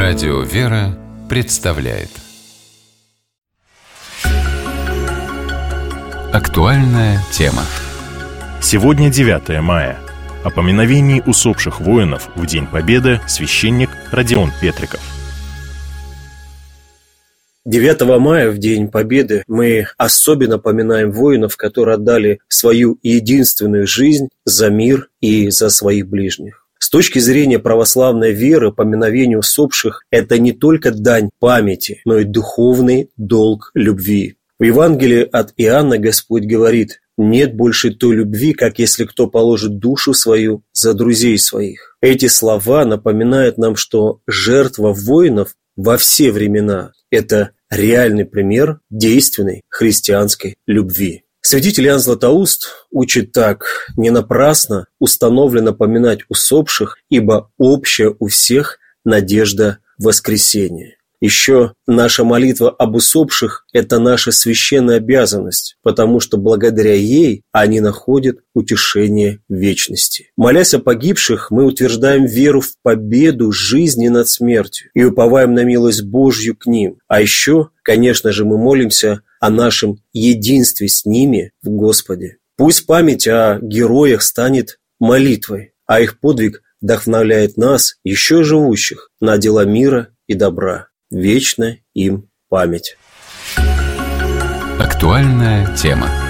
Радио «Вера» представляет актуальная тема. Сегодня 9 мая. О поминовении усопших воинов в День Победы священник Родион Петриков. 9 мая, в День Победы, мы особенно поминаем воинов, которые отдали свою единственную жизнь за мир и за своих ближних. С точки зрения православной веры, поминовение усопших – это не только дань памяти, но и духовный долг любви. В Евангелии от Иоанна Господь говорит: «Нет больше той любви, как если кто положит душу свою за друзей своих». Эти слова напоминают нам, что жертва воинов во все времена – это реальный пример действенной христианской любви. Святитель Иоанн Златоуст учит так: «Не напрасно установлено поминать усопших, ибо общая у всех надежда воскресения». Еще наша молитва об усопших – это наша священная обязанность, потому что благодаря ей они находят утешение в вечности. Молясь о погибших, мы утверждаем веру в победу жизни над смертью и уповаем на милость Божью к ним. А еще, конечно же, мы молимся о нашем единстве с ними в Господе. Пусть память о героях станет молитвой, а их подвиг вдохновляет нас, еще живущих, на дела мира и добра. Вечна им память. Актуальная тема.